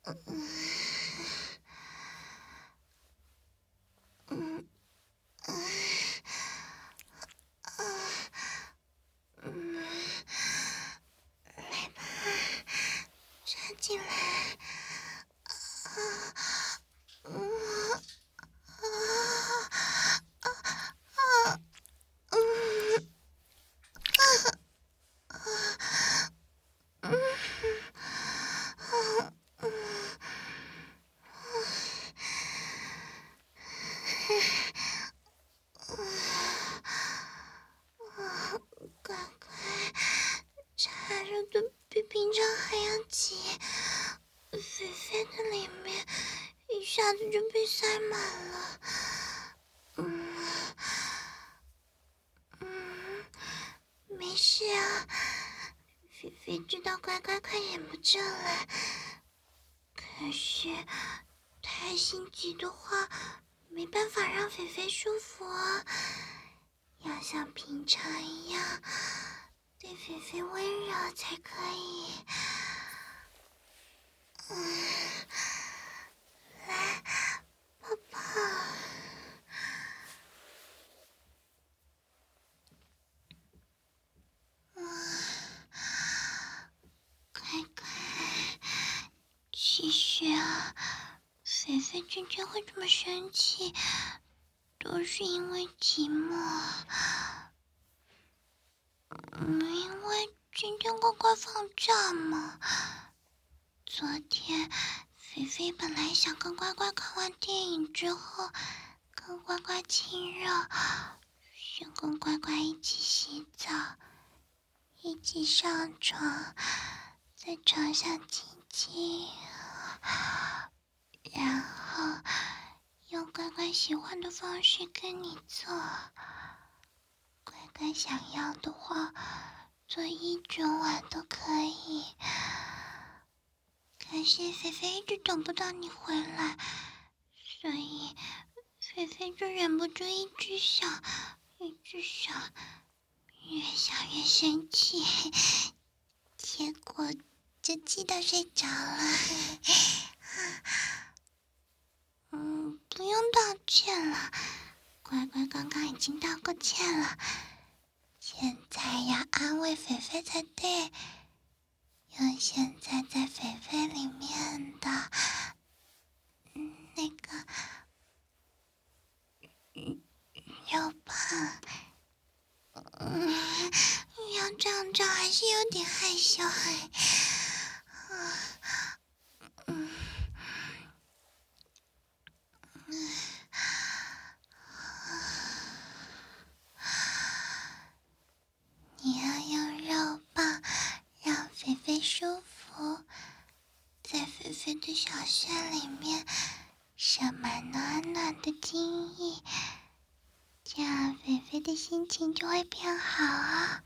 来吧，插进来。乖乖，插入的比平常还要急，菲菲的里面一下子就被塞满了。没事啊，菲菲知道乖乖快忍不住了，可是太心急的话，没办法让菲菲舒服啊。要像平常一样对菲菲温柔才可以。来，抱抱。乖乖，其实啊，菲菲今天会这么生气，都是因为寂寞。因为今天乖乖放假嘛。昨天菲菲本来想跟乖乖看完电影之后，跟乖乖亲热，想跟乖乖一起洗澡，一起上床，在床上亲亲，然后用乖乖喜欢的方式跟你做。乖乖想要的话，做一整晚都可以。可是菲菲一直等不到你回来，所以菲菲就忍不住一直想，越想越生气，结果就气到睡着了。不用道歉了，乖乖刚刚已经道过歉了，现在要安慰菲菲才对。用现在在菲菲里面的那个肉棒，要这样叫还是有点害羞哎。你要用肉棒让菲菲舒服，在菲菲的小穴里面射满暖暖的精液，这样菲菲的心情就会变好啊。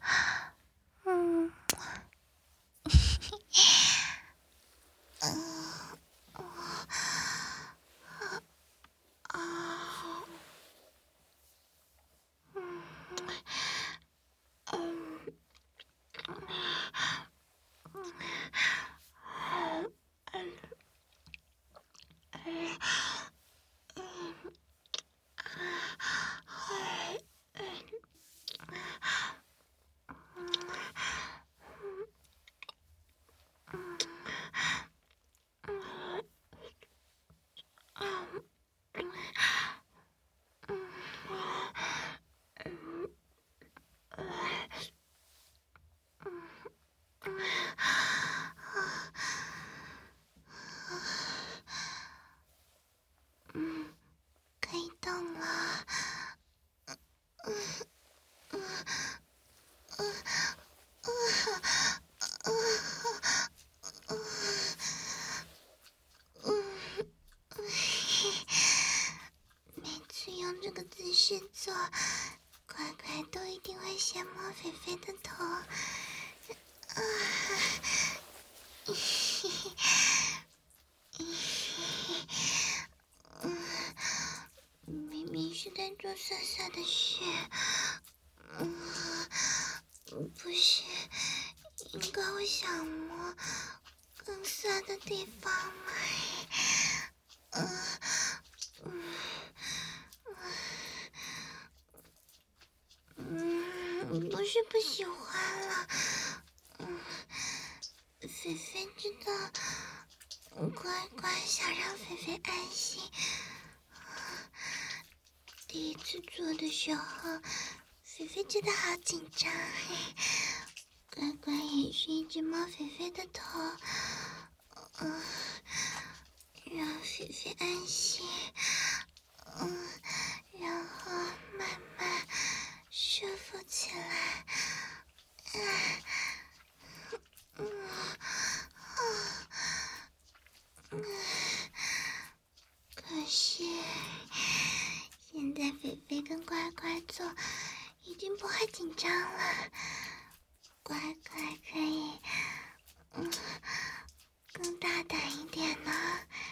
可以动了。每次用这个姿势做，乖乖都一定会先摸菲菲的头。明明是在做色色的事，不是，应该会想摸， 更酸的地方吗？不是不喜欢了，菲菲知道乖乖想让菲菲安心。第一次做的时候，菲菲真的好紧张，乖乖也是一直摸菲菲的头，让菲菲安心，然后慢慢舒服起来。可是现在菲菲跟乖乖做已经不会紧张了，乖乖可以更大胆一点呢。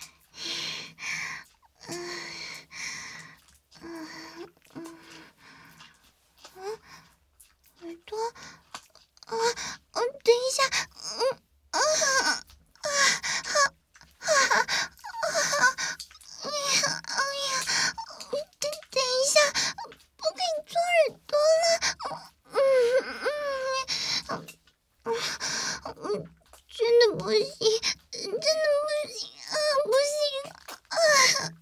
耳朵，等一下，等一下，不可以做耳朵了，真的不行，真的不行啊，不行啊！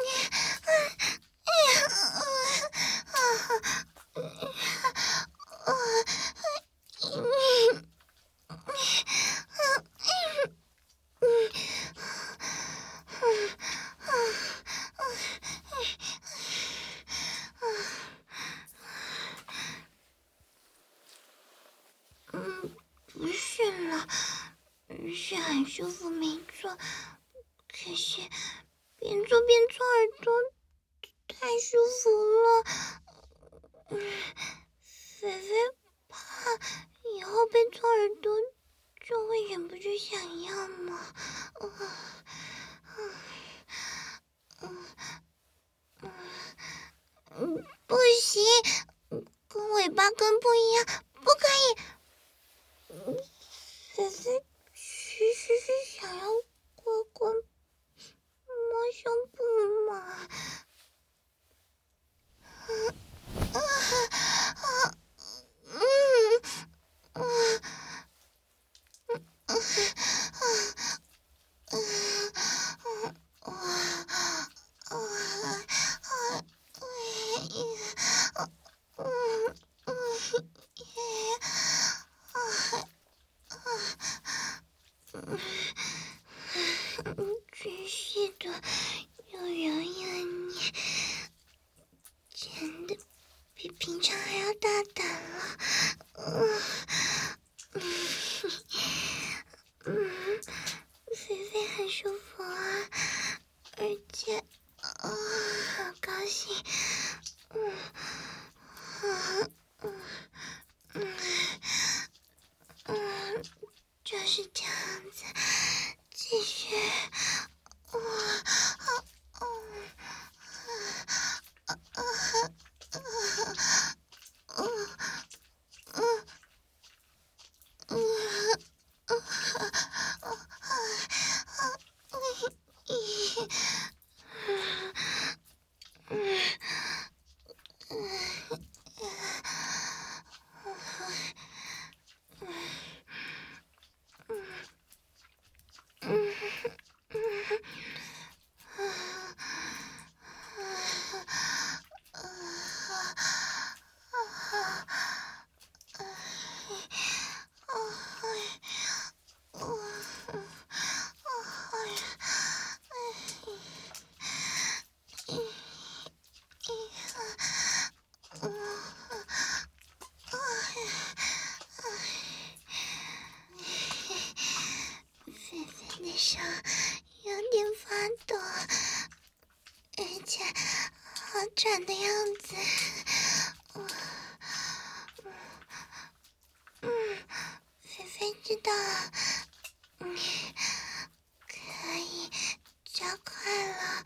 不是了，是很舒服没错，可是边做边做耳朵太舒服了，菲菲怕以后被做耳朵就会忍不住想要嘛。不行，跟尾巴根不一样，不可以。菲菲其实是想要乖乖摸胸部嘛。真是的，又柔又黏，真的比平常还要大胆了。菲菲很舒服啊，而且好高兴。就是这样子，继续。菲菲的手有点发抖，而且好喘的样子。菲菲知道可以加快了。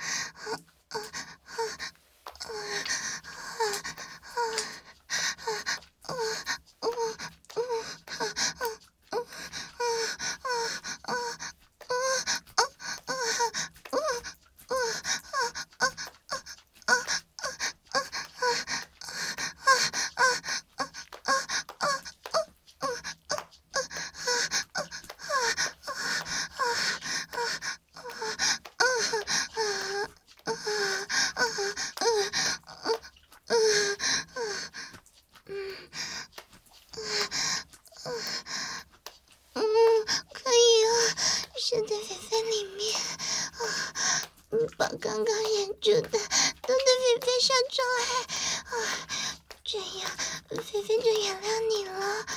我刚刚眼珠的都对菲菲射出来啊，这样菲菲就原谅你了。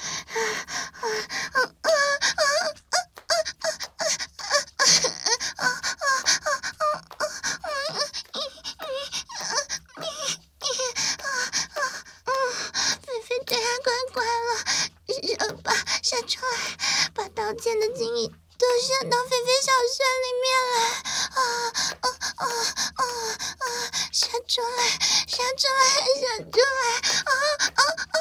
菲菲对他乖乖了，射出来，把道歉的精液都射到菲菲小穴里面来。射出来，射出来，射出来！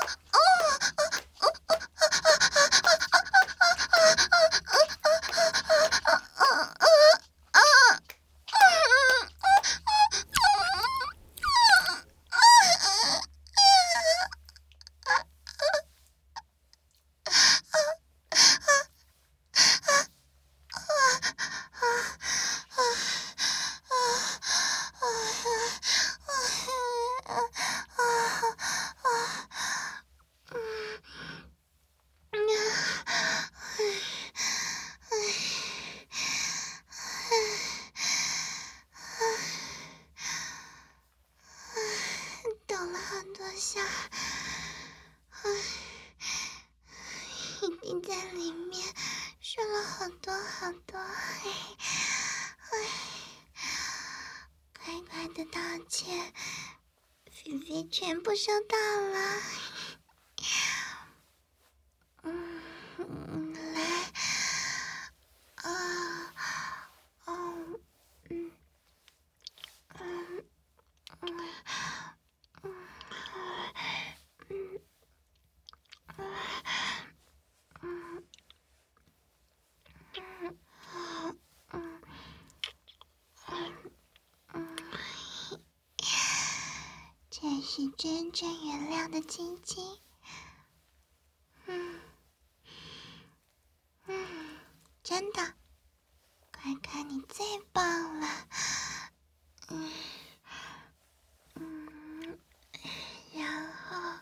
抖了很多下，一定在里面射了好多好多。乖乖的道歉，菲菲全部收到了。来，这是真正原谅的亲亲。真的，乖乖你最棒了。然后，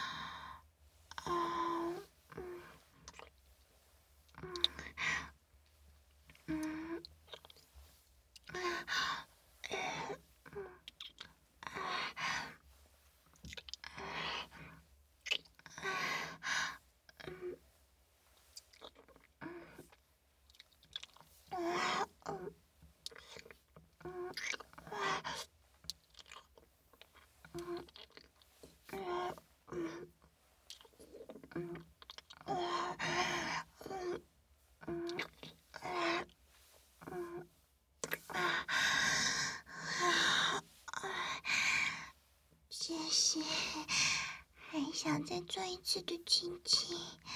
谢谢，还想再做一次的亲亲。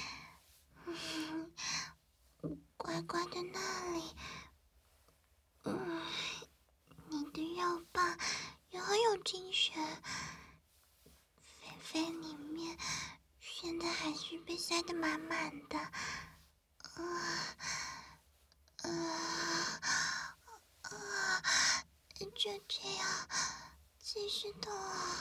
乖乖的那里，你的肉棒也很有精神。菲菲里面现在还是被塞得满满的。就这样继续动。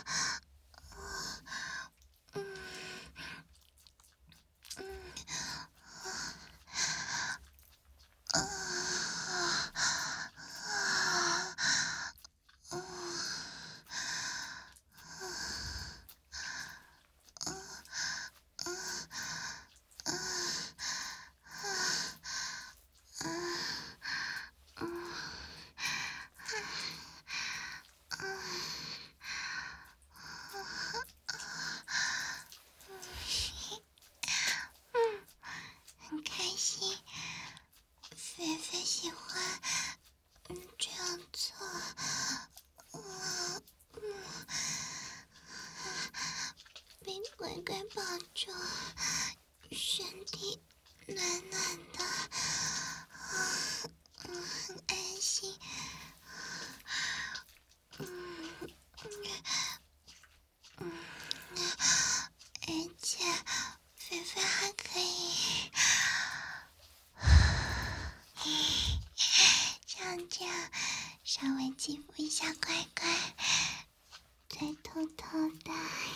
很开心，菲菲喜欢这样做。被乖乖抱住，身体暖暖的，很安心。而且菲菲还可以像这样稍微欺负一下乖乖，再偷偷的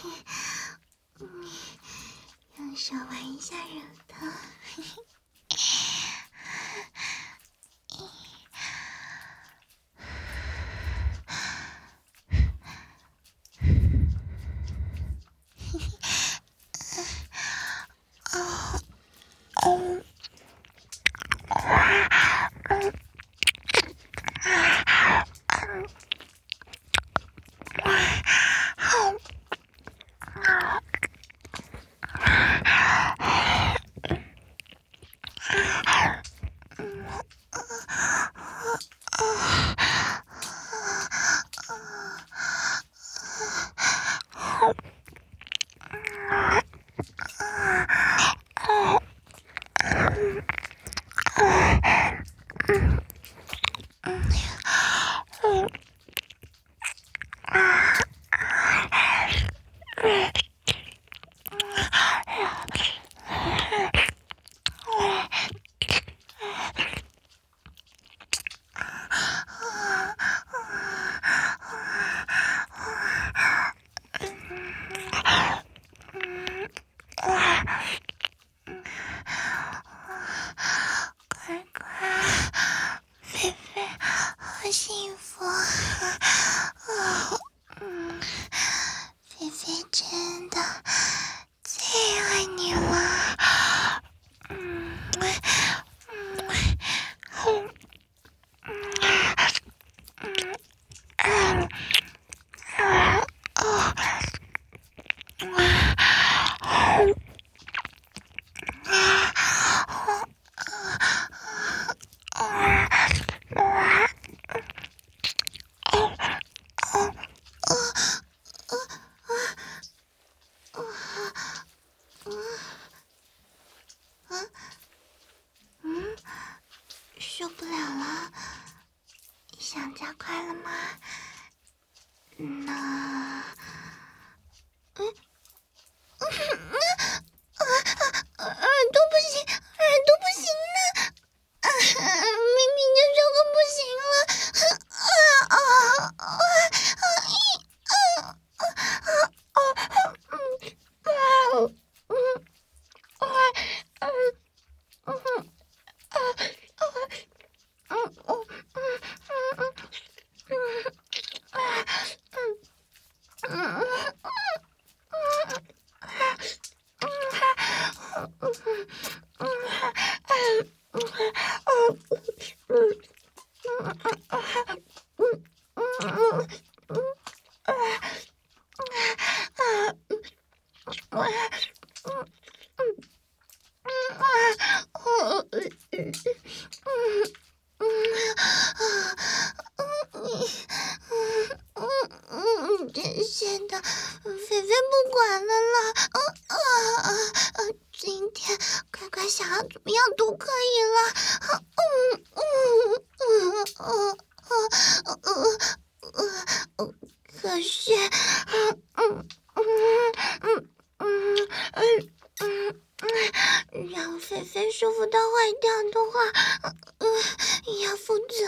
用手玩一下乳头。 受不了了，想加快了吗？那，耳朵不行，耳朵不行了，明明就说过不行了，这些的，菲菲不管了啦，今天乖乖想要怎么样都可以了，可是，让菲菲舒服到坏掉的话，要负责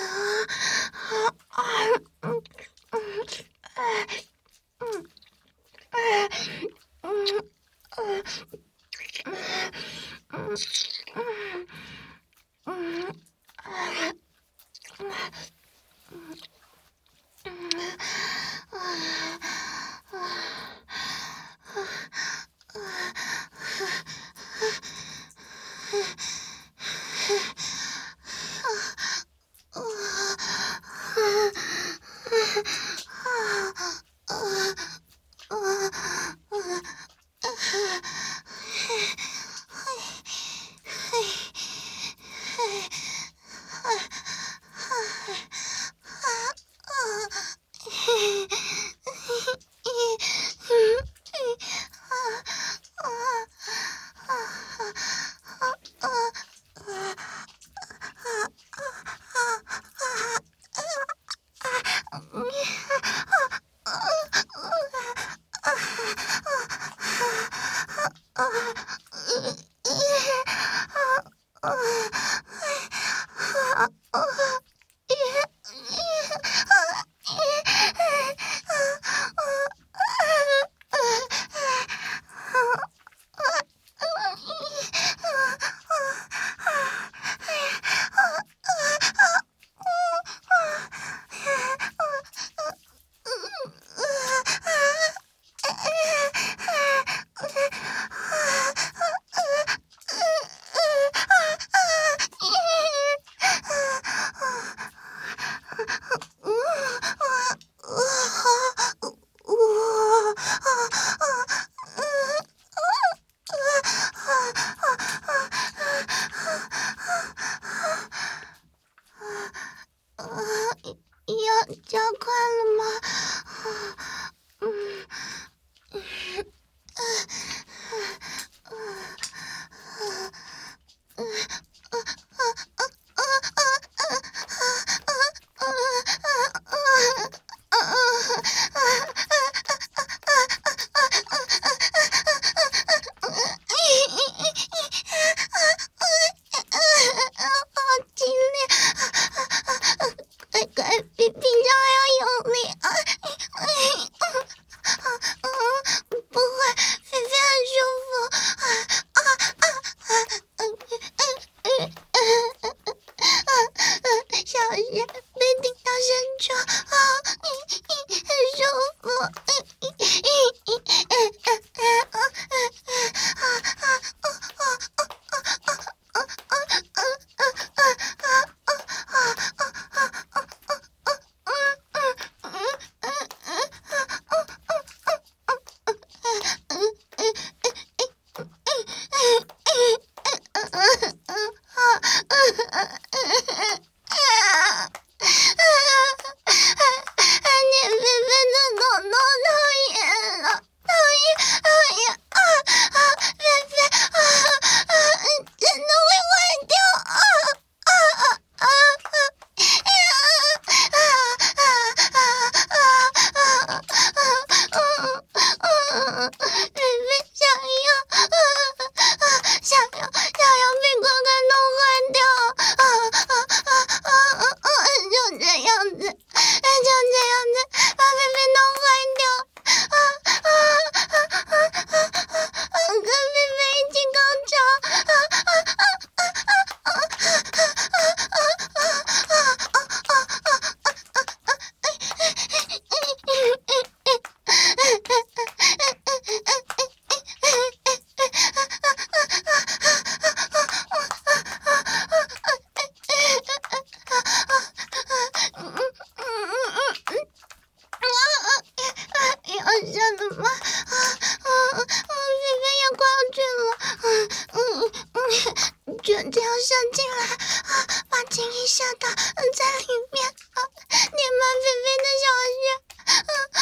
进来啊，把精液射到在里面啊，填满菲菲的小穴，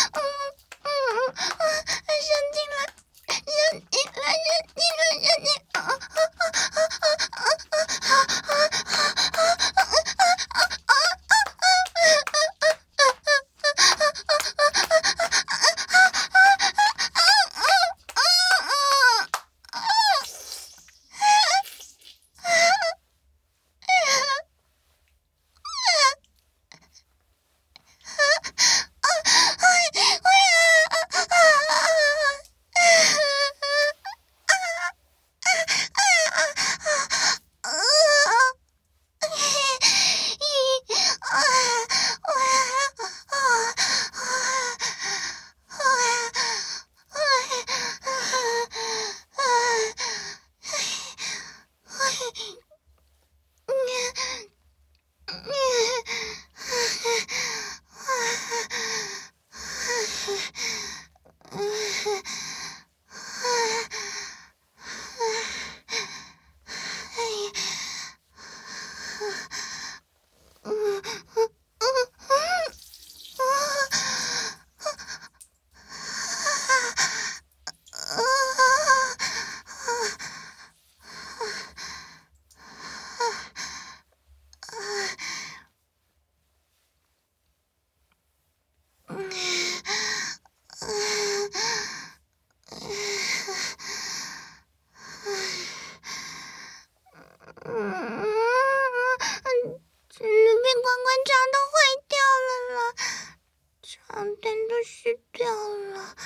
射进来，射进来，射进来，射进来，这里被关关插的坏掉了啦，床单都湿掉了。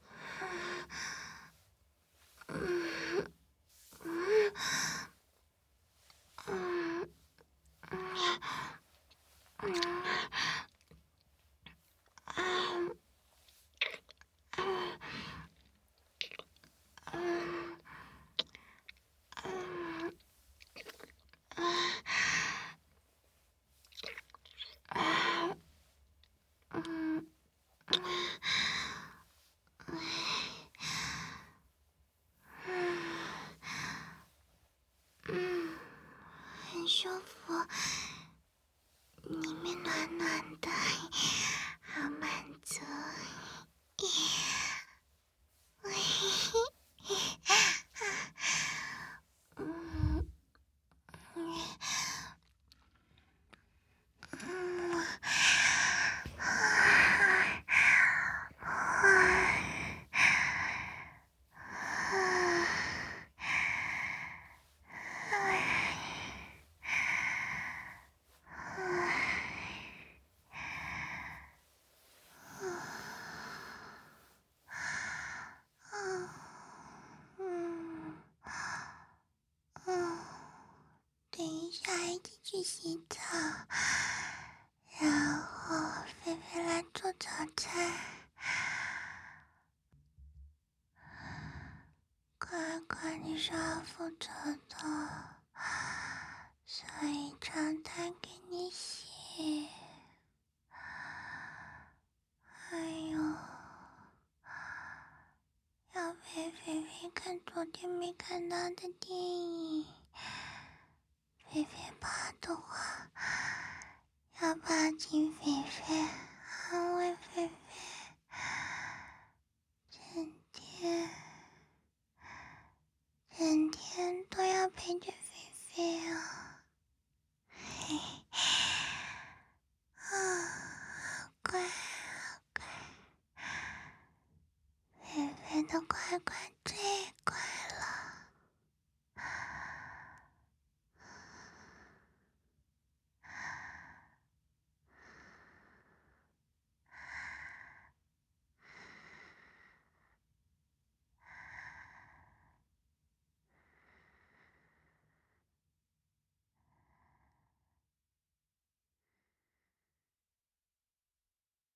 很舒服，里面暖暖的，好满足。等一下一起去洗澡，然后菲菲来做早餐。乖乖，你是要负责的，所以床单给你洗。还有，要陪菲菲看昨天没看到的电影。菲菲怕的话，要抱紧菲菲，安慰菲菲。今天